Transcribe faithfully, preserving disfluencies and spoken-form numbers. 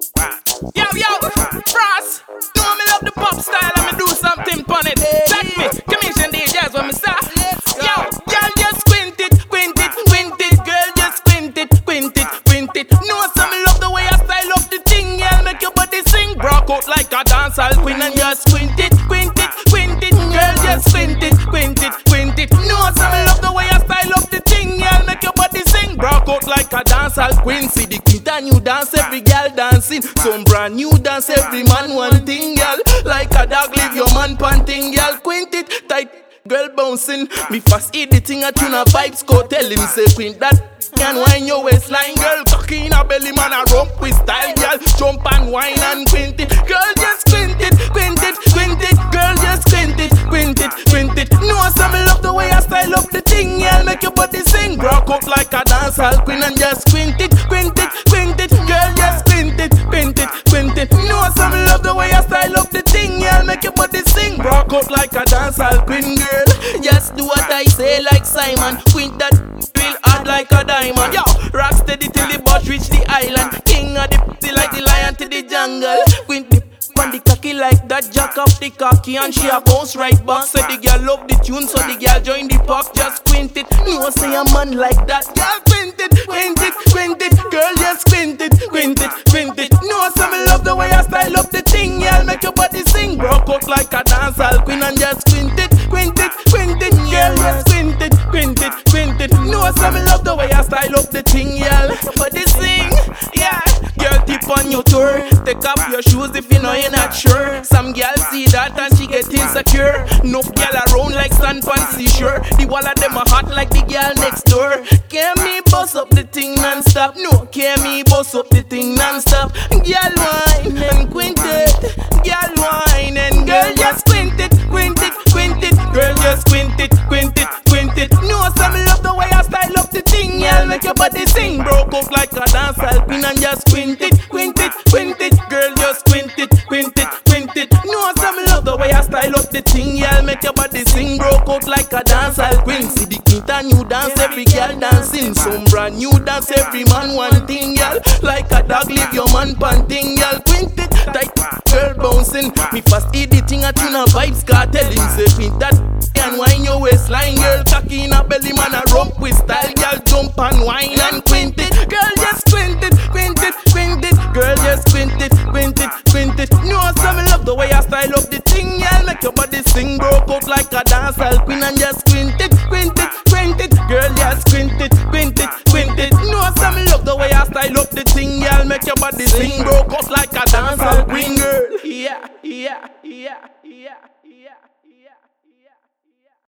Yo, yo, Frost, know me love the pop style and me do something pon it. Check me, commission D Js when me say, yo, girl just squint it, squint it, squint it, girl just squint it, squint it, squint it. Know some me love the way I style up the thing, yeah, make your body sing, broke out like a dancehall queen and just squint it, squint it, squint it, girl just squint it, squint it, squint it. Know some me love the way I style up the thing, yeah, make your body sing, broke out like a dancehall queen. See the kid and you dance, every girl dancing, some brand new dance, every man one thing, girl. Like a dog, leave your man panting, girl. Quint it tight, girl bouncing. Me fast eat the thing at you na vibes go tell him say quint that. And wine your waistline, girl. Cocky in a belly, man a rump with style, girl. Jump and wine and quint it, girl. Just quint it, quint it, quint it, girl. Just quint it, quint it, quint it. Know some me love the way I style up the thing, girl. Make your body sing, rock out like a dancehall queen and just quint it, quint it, quint it, girl. Just quint it, quint it, quint it. Know some me love the way I style up the thing, girl. Make your body sing, rock out like a dancehall queen, girl. Just do what I say, like Simon. Quint that real hard like a diamond. Yo, rock steady till the boss reach the island. King of the p***y like the lion to the jungle. Quint the on the cocky like that, jack up the cocky and she a bounce right back. Say the girl love the tune, so the girl join the pop. Just quint it, no say a man like that. Girl quint it, quint it, quint it, girl just quint it, quint it, quint it. No say me love the way I style up the thing, girl. Make your body sing, broke out like a dancehall queen and just quint it, quint it, quint it, girl just quint it, quint it, quint it. No say me love the way I style up the thing, girl. Body sing, yeah. Girl tip on your tour, take off your shoes if you know you're not sure. Some girl see that and she get insecure. No girl around like sand fancy sure. The wall of them are hot like the girl next door. Can me boss up the thing non-stop? No, can me boss up the thing non-stop? Girl wine and quint it, girl wine and girl just quint it, quint it, quint it, girl just quint it, quint it, quint it. No, some love the way I style up the thing, girl. Make your body sing, broke out like a dancehall queen and just quint it, quint it, quint it, girl just quint it, quint it, quint it. No, some love the way I style up the thing, girl. Make your body sing, broke out like a dancehall queen. See the kid and you dance, every girl dancing, some brand new dance, every man one thing, girl. Like a dog, leave your man panting, girl. Quint it tight, girl bouncing. Me fast eat the thing at you na vibes cartel. Him say quint that and wine your waistline, girl. Cocky in a belly, man a rump with style, girl. Jump and wine and quint it, girl. Just quint it, quint it, quint it, girl. Just quint it, quint it, quint it. No, some love the way I style up the thing, girl. Make your body sing, broke out like a dancehall queen and just quint it, quint it, quint it, girl. Just quint it, quint it, quint it. No, some love the way I style up the thing, girl. Make your body sing, broke out like a dancehall queen, girl. Yeah, yeah, yeah, yeah, yeah, yeah.